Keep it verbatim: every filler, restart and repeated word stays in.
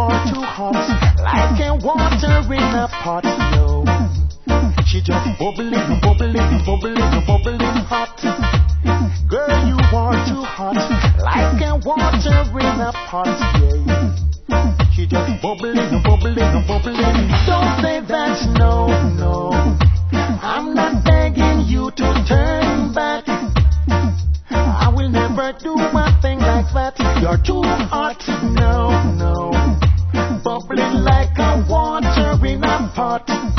are too hot, like a water in a pot, no. She just bubbling, bubbling, bubbling, bubbling hot. Girl, you are too hot, like a water in a pot, yeah. She just bubbling, bubbling, bubbling. Don't say that, no, no. I'm not begging you to turn back. I will never do a thing like that. You're too hot, no, no. Bubbling like a water in a pot.